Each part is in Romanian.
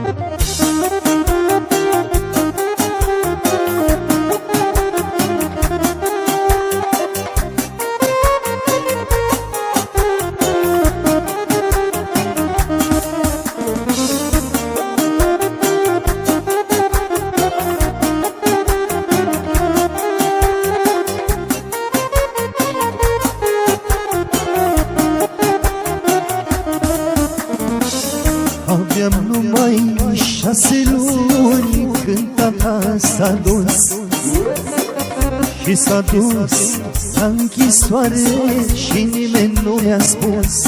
Aveam numai 6 luni când tata s-a dus și s-a dus la închisoare și nimeni nu mi-a spus.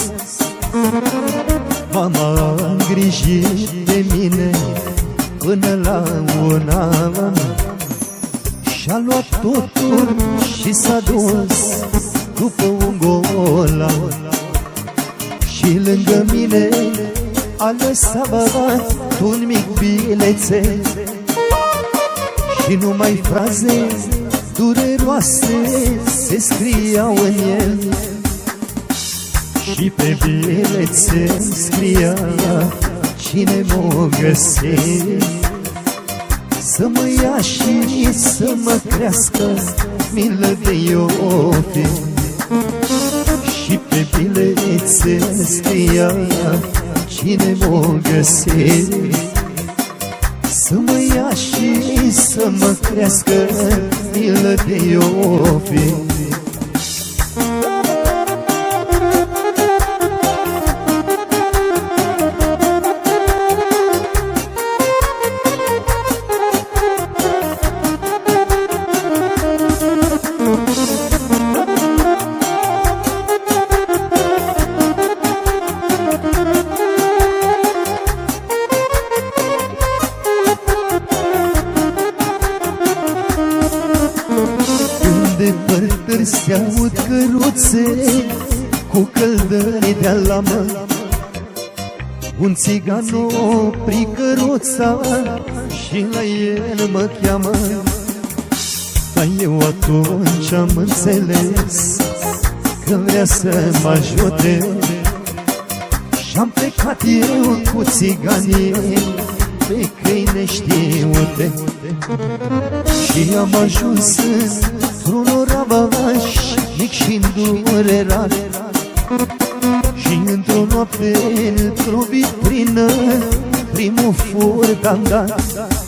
Mama a îngrijit de mine până la 1 an și-a luat totul și s-a dus după un golan. Și lângă mine a lăsat un mic bilețel și numai fraze dureroase se scriau în el. Și pe bilețel scria: cine m-o găsi să mă ia și să mă crească, milă de Iofi. Și pe bilețel scria: cine m-o găsi să mă ia și să mă crească, milă de Iofi. Depărtări se aud căruțe cu căldări de alamă. Un țigan opri căruța și la el mă cheamă. Dar eu atunci am înțeles că vrea să mă ajute și-am plecat eu cu țiganii pe căi neștiute. Și am ajuns într-un oraș mic și îndurerat și într-o noapte, într-o vitrină, primul furt am dat.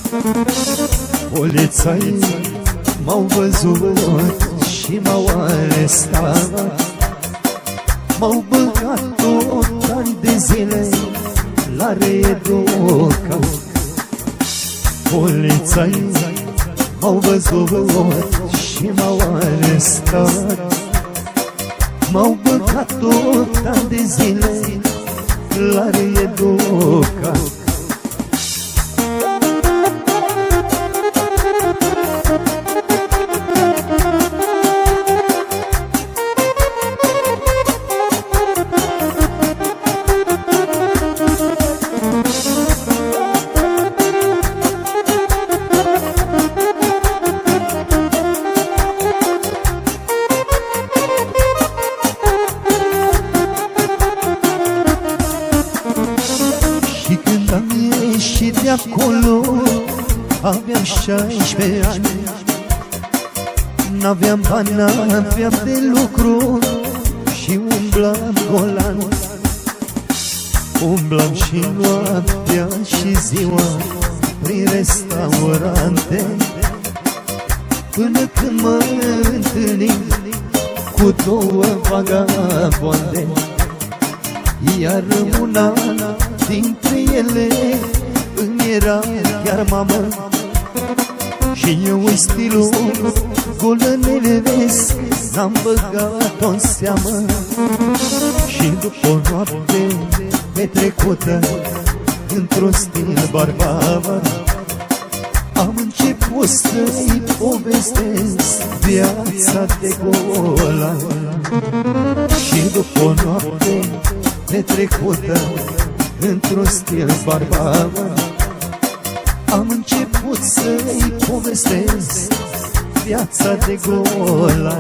Polițaii m-au văzut și m-au arestat. M-au băgat 8 ani de zile la reeducat. Polițaii m-au văzut și m-au arestat. M-au băgat 8 ani de zile la reeducat. Și de acolo aveam 16 ani. N-aveam bani, n-aveam de lucru și umblam golan. Umblam și noaptea și ziua prin restaurante, până când mă întâlnim cu 2 vagabonde. Iar una dintre ele îmi era chiar mamă. Și eu-i stilul golănelesc n-am băgat-o în seamă. Și după o noapte petrecută într-un stil barbar, am început să-i povestesc viața de golan. Și după o noapte petrecută într-un stil barbar, am început să-i povestesc viața de golan.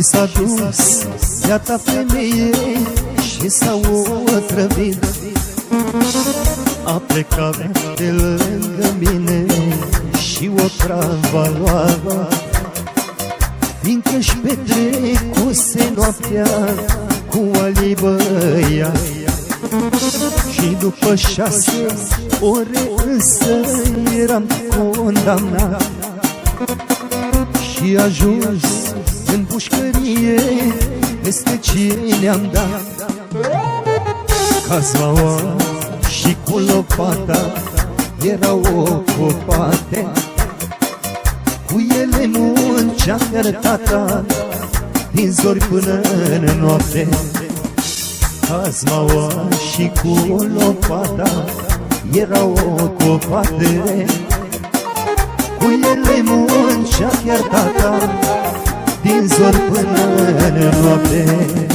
și s-a dus iata femeie și s-a otrăvit. A plecat de lângă mine și o travă lua, fiindcă-și petrecuse noaptea cu ali băiat. Și după 6 ore însă eram condamnat și ajuns în pușcărie peste cine am dat. Cazmaua și cu lopata erau ocupate, cu ele muncea chiar tata din zori până în noapte. Cazmaua și cu lopata erau ocupate, cu ele muncea chiar tata din zori până în noapte.